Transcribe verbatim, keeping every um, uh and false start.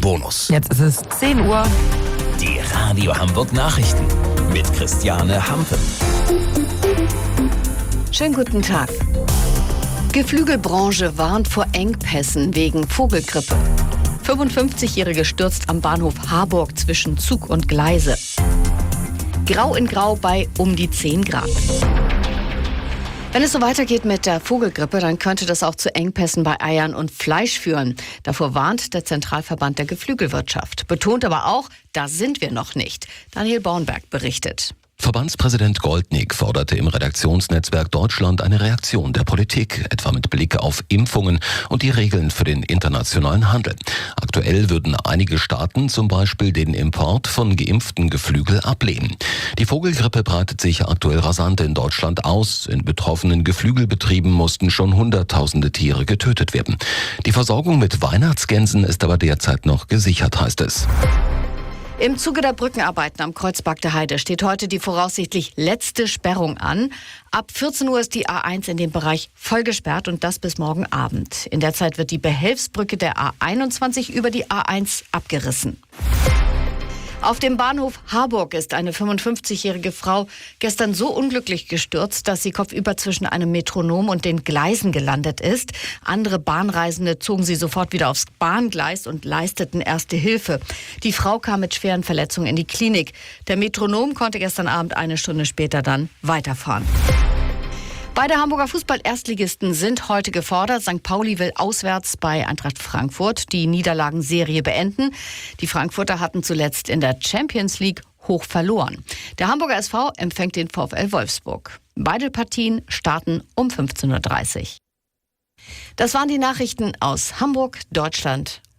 Bonus. Jetzt ist es zehn Uhr. Die Radio Hamburg Nachrichten mit Christiane Hampen. Schönen guten Tag. Geflügelbranche warnt vor Engpässen wegen Vogelgrippe. fünfundfünfzigjährige stürzt am Bahnhof Harburg zwischen Zug und Gleise. Grau in Grau bei um die zehn Grad. Wenn es so weitergeht mit der Vogelgrippe, dann könnte das auch zu Engpässen bei Eiern und Fleisch führen. Davor warnt der Zentralverband der Geflügelwirtschaft. Betont aber auch, da sind wir noch nicht. Daniel Bornberg berichtet. Verbandspräsident Goldnick forderte im Redaktionsnetzwerk Deutschland eine Reaktion der Politik, etwa mit Blick auf Impfungen und die Regeln für den internationalen Handel. Aktuell würden einige Staaten zum Beispiel den Import von geimpften Geflügel ablehnen. Die Vogelgrippe breitet sich aktuell rasant in Deutschland aus. In betroffenen Geflügelbetrieben mussten schon Hunderttausende Tiere getötet werden. Die Versorgung mit Weihnachtsgänsen ist aber derzeit noch gesichert, heißt es. Im Zuge der Brückenarbeiten am Kreuzberg der Heide steht heute die voraussichtlich letzte Sperrung an. Ab vierzehn Uhr ist die A eins in dem Bereich voll gesperrt und das bis morgen Abend. In der Zeit wird die Behelfsbrücke der A einundzwanzig über die A eins abgerissen. Auf dem Bahnhof Harburg ist eine fünfundfünfzigjährige Frau gestern so unglücklich gestürzt, dass sie kopfüber zwischen einem Metronom und den Gleisen gelandet ist. Andere Bahnreisende zogen sie sofort wieder aufs Bahngleis und leisteten erste Hilfe. Die Frau kam mit schweren Verletzungen in die Klinik. Der Metronom konnte gestern Abend eine Stunde später dann weiterfahren. Beide Hamburger Fußball-Erstligisten sind heute gefordert. Sankt Pauli will auswärts bei Eintracht Frankfurt die Niederlagenserie beenden. Die Frankfurter hatten zuletzt in der Champions League hoch verloren. Der Hamburger S V empfängt den VfL Wolfsburg. Beide Partien starten um fünfzehn Uhr dreißig. Das waren die Nachrichten aus Hamburg, Deutschland